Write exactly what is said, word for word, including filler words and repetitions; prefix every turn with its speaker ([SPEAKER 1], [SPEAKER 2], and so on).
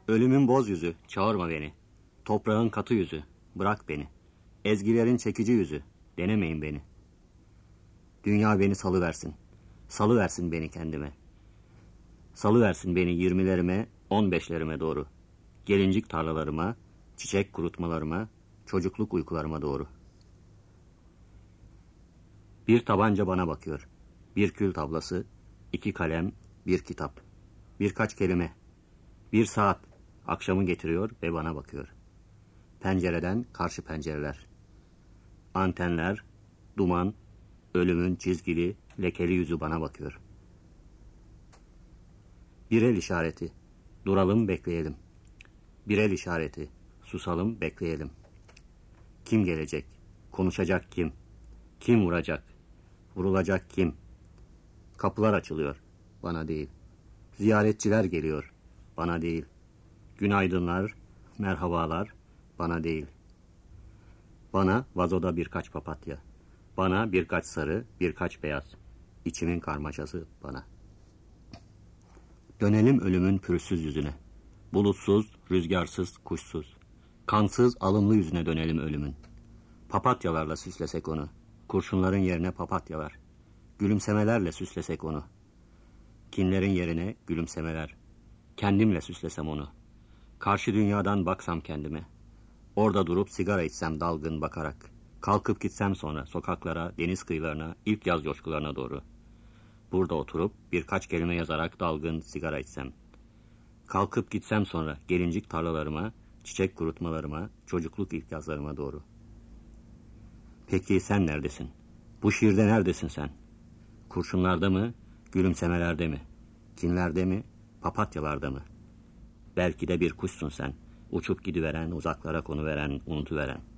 [SPEAKER 1] Ölümün boz yüzü, çağırma beni. Toprağın katı yüzü, bırak beni. Ezgilerin çekici yüzü, denemeyin beni. Dünya beni salıversin, salıversin beni kendime. Salıversin beni yirmilerime, on beşlerime doğru. Gelincik tarlalarıma, çiçek kurutmalarıma, çocukluk uykularıma doğru. Bir tabanca bana bakıyor, bir kül tablası, iki kalem, bir kitap, birkaç kelime, bir saat, akşamı getiriyor ve bana bakıyor. Pencereden karşı pencereler, antenler, duman, ölümün çizgili, lekeli yüzü bana bakıyor. Bir el işareti, duralım bekleyelim. Bir el işareti, susalım bekleyelim. Kim gelecek, konuşacak kim, kim vuracak, vurulacak kim? Kapılar açılıyor, bana değil. Ziyaretçiler geliyor, bana değil. Günaydınlar, merhabalar, bana değil. Bana vazoda birkaç papatya, bana birkaç sarı, birkaç beyaz. İçimin karmaşası bana. Dönelim ölümün pürüzsüz yüzüne. Bulutsuz, rüzgarsız, kuşsuz. Kansız, alımlı yüzüne dönelim ölümün. Papatyalarla süslesek onu. Kurşunların yerine papatyalar. Gülümsemelerle süslesek onu. Kinlerin yerine gülümsemeler. Kendimle süslesem onu. Karşı dünyadan baksam kendime. Orada durup sigara içsem dalgın bakarak. Kalkıp gitsem sonra sokaklara, deniz kıyılarına, ilk yaz coşkularına doğru. Burada oturup birkaç kelime yazarak dalgın sigara içsem. Kalkıp gitsem sonra gelincik tarlalarıma, çiçek kurutmalarıma, çocukluk ilk yazlarıma doğru. Peki sen neredesin? Bu şiirde neredesin sen? Kurşunlarda mı, gülümsemelerde mi? Kinlerde mi, papatyalarda mı? Belki de bir kuşsun sen, uçup gidiveren, uzaklara konuveren, unutuveren.